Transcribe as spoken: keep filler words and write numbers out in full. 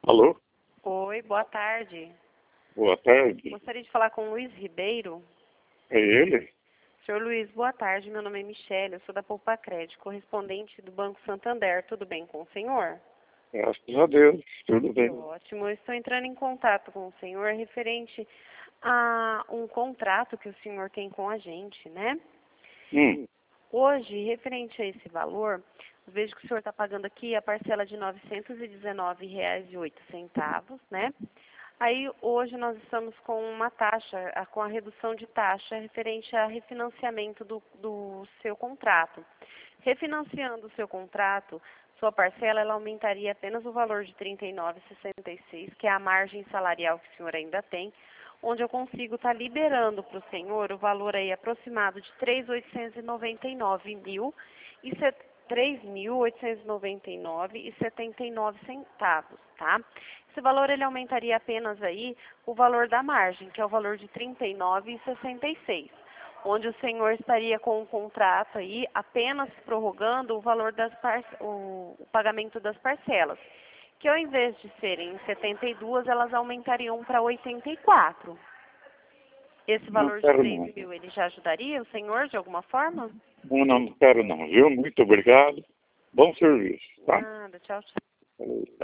Alô? Oi, boa tarde. Boa tarde. Gostaria de falar com o Luiz Ribeiro. É ele? Senhor Luiz, boa tarde. Meu nome é Michele, eu sou da Poupa Crédito, correspondente do Banco Santander. Tudo bem com o senhor? Graças a Deus, tudo bem. Ótimo. Eu estou entrando em contato com o senhor referente a um contrato que o senhor tem com a gente, né? Hum, Hoje, referente a esse valor, eu vejo que o senhor está pagando aqui a parcela de novecentos e dezenove reais e oito centavos, né? Aí, hoje, nós estamos com uma taxa, a- com a redução de taxa referente a refinanciamento do, do seu contrato. Refinanciando o seu contrato, sua parcela ela aumentaria apenas o valor de trinta e nove reais e sessenta e seis centavos, que é a margem salarial que o senhor ainda tem, onde eu consigo estar liberando para o senhor o valor aí aproximado de três milhões oitocentos e noventa e nove mil e três mil oitocentos e noventa e nove reais e setenta e nove centavos, tá? Esse valor ele aumentaria apenas aí o valor da margem, que é o valor de trinta e nove reais e sessenta e seis centavos, onde o senhor estaria com o contrato aí apenas prorrogando o valor das par... o... o pagamento das parcelas, que ao invés de serem em setenta e duas, elas aumentariam para oitenta e quatro. Esse não valor de quero três não. mil, ele já ajudaria o senhor de alguma forma? Não, não quero não, viu? Muito obrigado. Bom serviço, tá? Nada, tchau, tchau. Falou.